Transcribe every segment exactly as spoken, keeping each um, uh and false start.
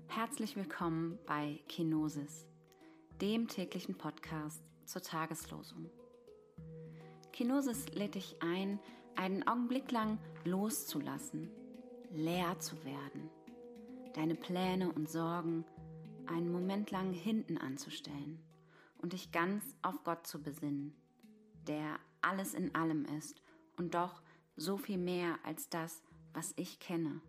Herzlich willkommen bei Kenosis, dem täglichen Podcast zur Tageslosung. Kenosis lädt dich ein, einen Augenblick lang loszulassen, leer zu werden, deine Pläne und Sorgen einen Moment lang hinten anzustellen und dich ganz auf Gott zu besinnen, der alles in allem ist und doch so viel mehr als das, was ich kenne.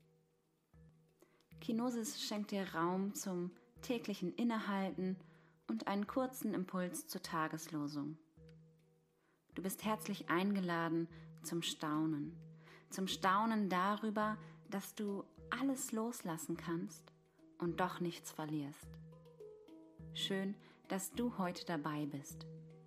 Kenosis schenkt dir Raum zum täglichen Innehalten und einen kurzen Impuls zur Tageslosung. Du bist herzlich eingeladen zum Staunen, zum Staunen darüber, dass du alles loslassen kannst und doch nichts verlierst. Schön, dass du heute dabei bist.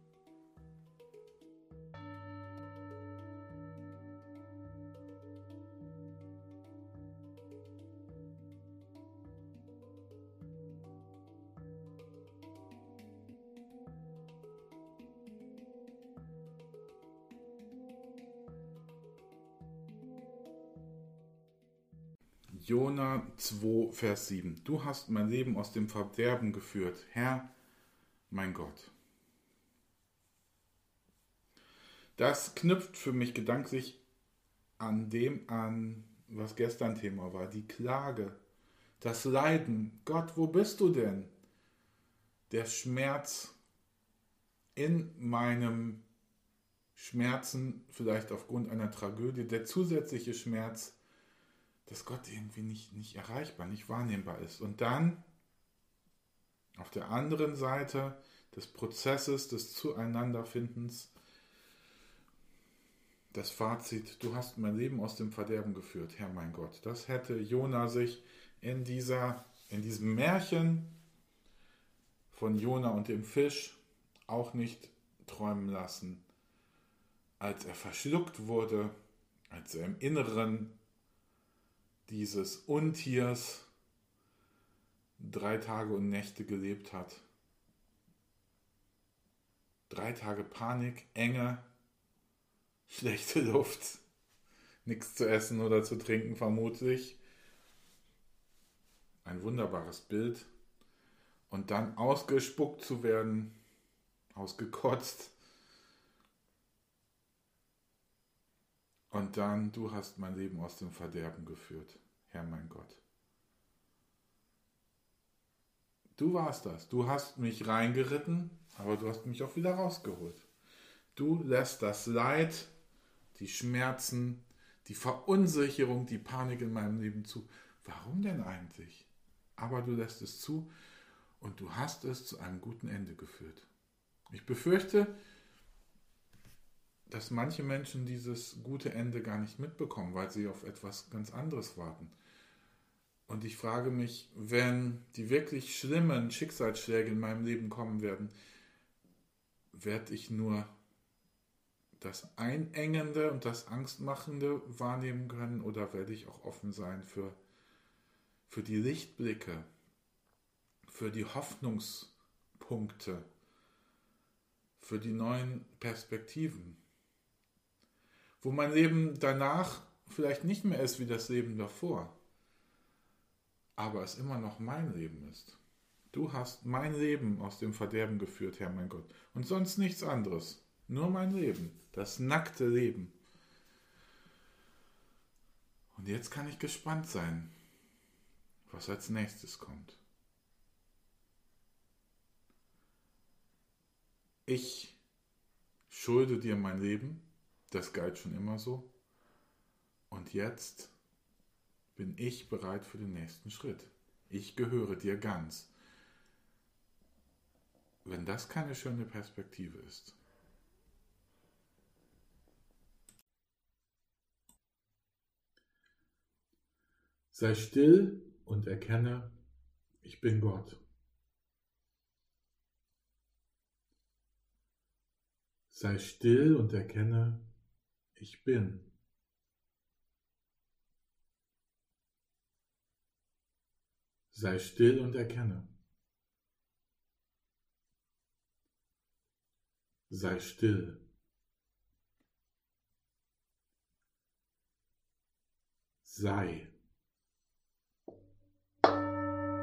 Jona zwei, Vers sieben. Du hast mein Leben aus dem Verderben geführt, Herr, mein Gott. Das knüpft für mich gedanklich an dem an, was gestern Thema war, die Klage, das Leiden. Gott, wo bist du denn? Der Schmerz in meinem Schmerzen, vielleicht aufgrund einer Tragödie, der zusätzliche Schmerz, dass Gott irgendwie nicht, nicht erreichbar, nicht wahrnehmbar ist. Und dann auf der anderen Seite des Prozesses, des Zueinanderfindens, das Fazit, du hast mein Leben aus dem Verderben geführt, Herr mein Gott. Das hätte Jona sich in, dieser, in diesem Märchen von Jona und dem Fisch auch nicht träumen lassen. Als er verschluckt wurde, als er im Inneren dieses Untiers drei Tage und Nächte gelebt hat. Drei Tage Panik, Enge, schlechte Luft, nichts zu essen oder zu trinken vermutlich. Ein wunderbares Bild. Und dann ausgespuckt zu werden, ausgekotzt. Und dann, du hast mein Leben aus dem Verderben geführt, Herr mein Gott. Du warst das. Du hast mich reingeritten, aber du hast mich auch wieder rausgeholt. Du lässt das Leid, die Schmerzen, die Verunsicherung, die Panik in meinem Leben zu. Warum denn eigentlich? Aber du lässt es zu und du hast es zu einem guten Ende geführt. Ich befürchte, dass manche Menschen dieses gute Ende gar nicht mitbekommen, weil sie auf etwas ganz anderes warten. Und ich frage mich, wenn die wirklich schlimmen Schicksalsschläge in meinem Leben kommen werden, werde ich nur das Einengende und das Angstmachende wahrnehmen können oder werde ich auch offen sein für, für die Lichtblicke, für die Hoffnungspunkte, für die neuen Perspektiven, wo mein Leben danach vielleicht nicht mehr ist wie das Leben davor, aber es immer noch mein Leben ist. Du hast mein Leben aus dem Verderben geführt, Herr mein Gott, und sonst nichts anderes, nur mein Leben, das nackte Leben. Und jetzt kann ich gespannt sein, was als nächstes kommt. Ich schulde dir mein Leben, das galt schon immer so. Und jetzt bin ich bereit für den nächsten Schritt. Ich gehöre dir ganz. Wenn das keine schöne Perspektive ist. Sei still und erkenne, ich bin Gott. Sei still und erkenne, ich bin. Sei still und erkenne. Sei still. Sei.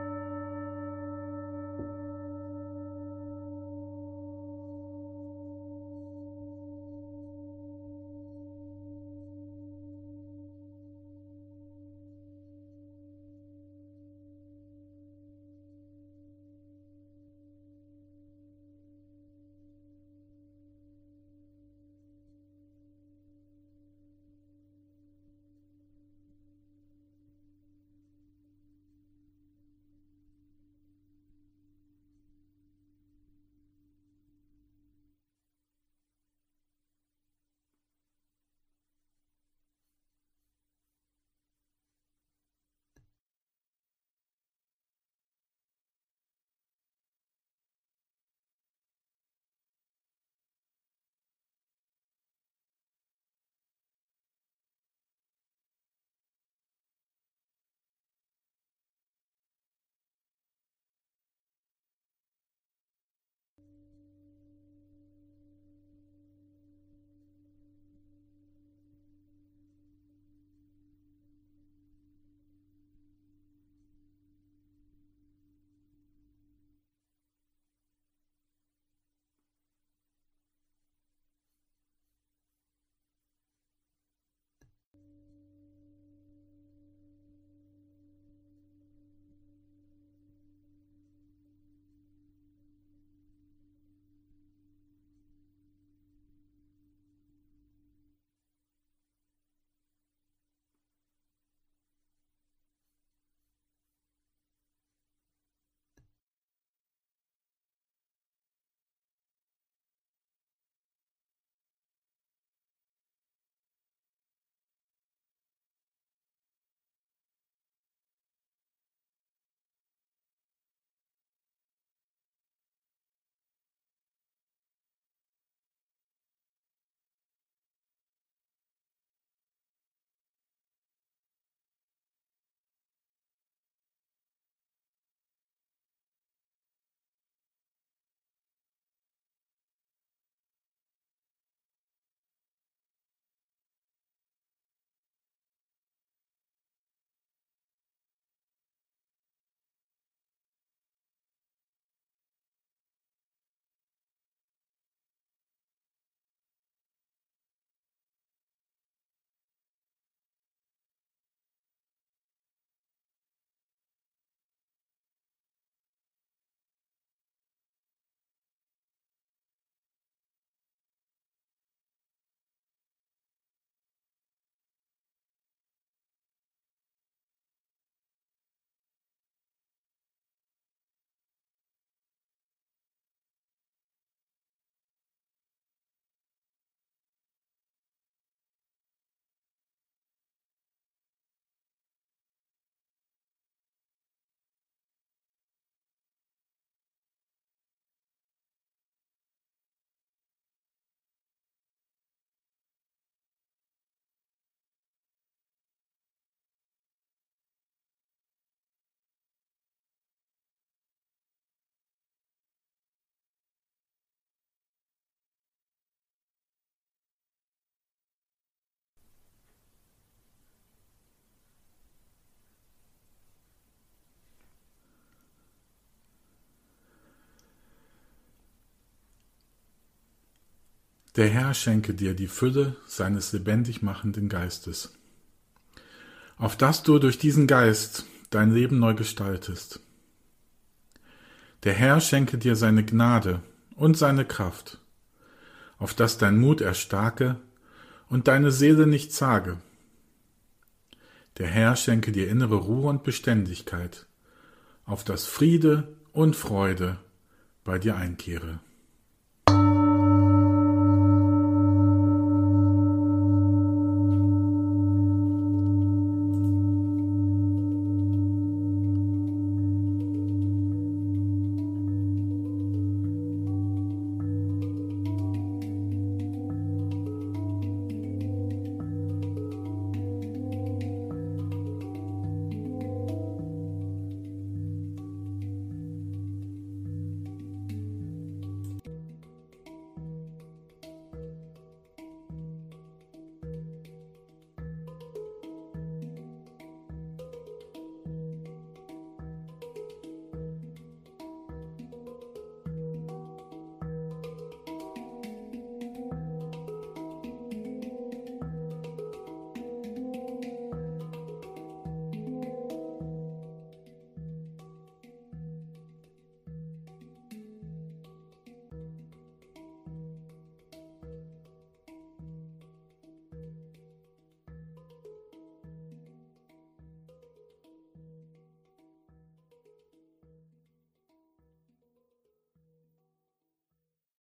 Der Herr schenke dir die Fülle seines lebendig machenden Geistes, auf dass du durch diesen Geist dein Leben neu gestaltest. Der Herr schenke dir seine Gnade und seine Kraft, auf dass dein Mut erstarke und deine Seele nicht zage. Der Herr schenke dir innere Ruhe und Beständigkeit, auf dass Friede und Freude bei dir einkehre.